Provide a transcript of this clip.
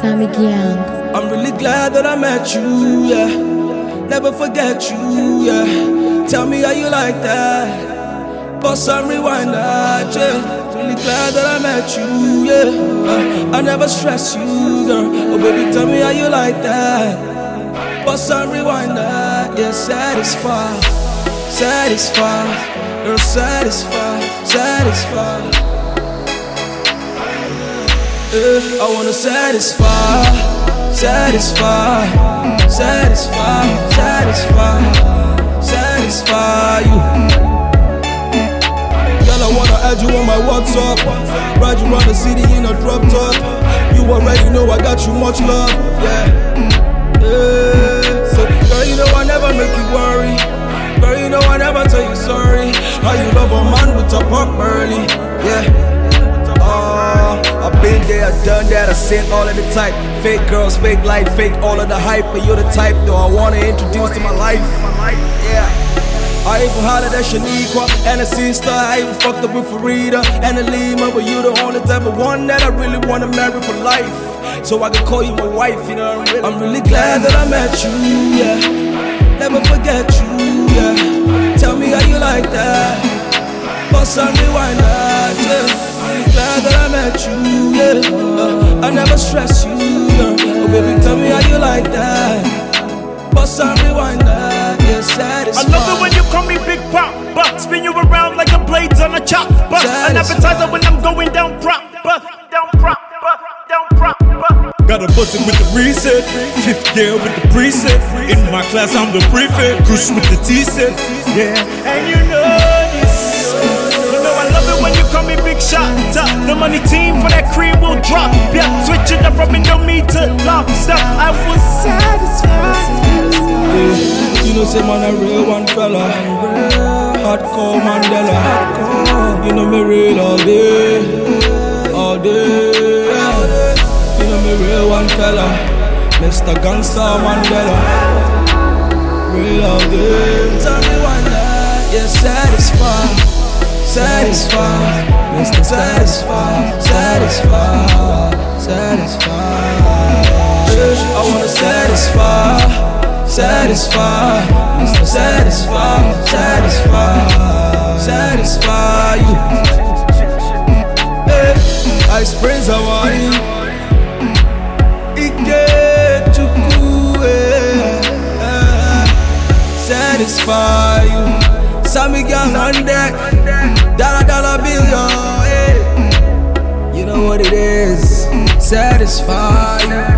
Sammy Gang. I'm really glad that I met you, yeah. Never forget you, yeah. Tell me how you like that. Bust and rewind that, yeah. Really glad that I met you, yeah. I never stress you, girl. Oh baby, tell me how you like that. Bust and rewind that, yeah. Satisfy, satisfy, girl, satisfy, satisfy. I wanna satisfy, satisfy, satisfy, satisfy, satisfy you. Girl, I wanna add you on my WhatsApp. Ride you around the city in a drop top. You already know I got you much love, yeah. So, girl, you know I never make you worry. Girl, you know I never tell you sorry. How you love a man with a pop early, yeah. I've been there, I've done that, I seen all of the type. Fake girls, fake life, fake all of the hype. But you're the type though I wanna introduce to my life. Yeah. I even hollered at Shaniqua and a sister. I even fucked up with Farida and Alima. But you're the only type of one that I really wanna marry for life. So I can call you my wife, you know what I mean? I'm really glad that I met you, yeah. Never forget you, yeah. Tell me how you like that. Bust and rewind that, yeah. Glad that I met you, yeah. I never stress you, girl. Oh baby, tell me how you like that. Bust and rewind that, yeah, satisfied. I love it when you call me Big Pop, but spin you around like the blades on a chop. But an appetizer when I'm going down prop, down prop, down prop. Gotta bust it with the reset. Fifth gear with the preset. In my class, I'm the prefect. Cruise with the T-set, yeah. And you know this. I love it when you call me Big Shot. The money team for that cream will drop. Yeah, switch it up from Indomie to lobster. I was satisfied. Yeah, you know, say man a real one fella. Hardcore Mandela. You know me real all day, all day. You know me real one fella. Mr. Gangsta Mandela. Real all day. Tell me one night, yeah, satisfied. Satisfy, Mr. Satisfy, satisfy, satisfy. I wanna satisfy, satisfy, Mr. Satisfy, satisfy, satisfy you. I sprays a wine, Ike Chukwu, satisfy you. Sammy Gang on deck, dollar bill, yo, hey. You know what it is, satisfy you.